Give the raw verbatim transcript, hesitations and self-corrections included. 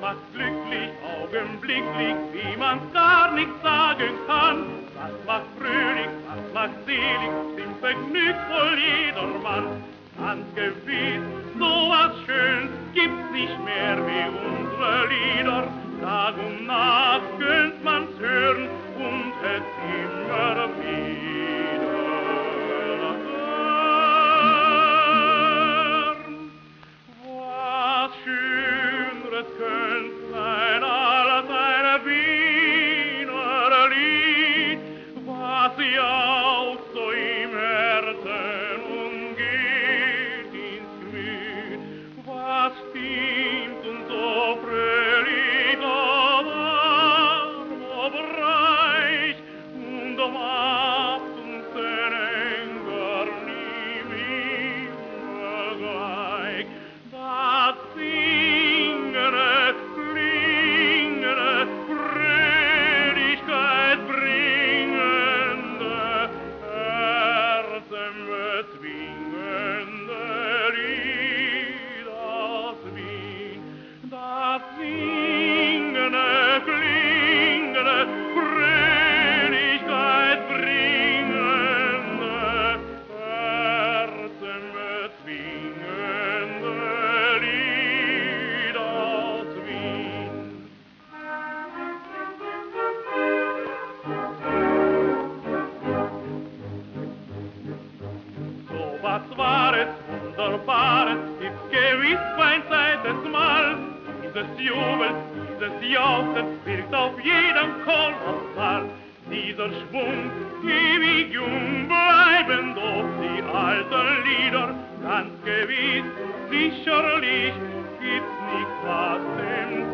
macht glücklich, augenblicklich, wie man's gar nicht sagen kann. Was macht fröhlich, was macht selig, sind vergnügt wohl jedermann. Ganz gewiss, so was Schönes gibt's nicht mehr wie unsere Lieder. Tag und Nacht könnt man's hören und es immer wieder. Was Schöneres könnt sein als ein Wiener Lied, was ja auch so im Herzen umgeht ins Gemüt, was stimmt und so fröhlich, so warm, so reich und macht uns den Engel nie mehr gleich. Das singende, klingende, Fröhlichkeit bringende, herzenbezwingende Lied aus Wien. Das singende, klingende, Fröhlichkeit bringende, herzenbezwingende Lied aus Wien. So was Wahres, Wunderbares ist gewiss kein zweites Mal. Dieses Jubel, dieses Jauchzen wirkt auf jeden kolossal. Dieser Schwung, ewig jung bleiben doch die alten Lieder. Ganz gewiss, sicherlich gibt's nicht was dem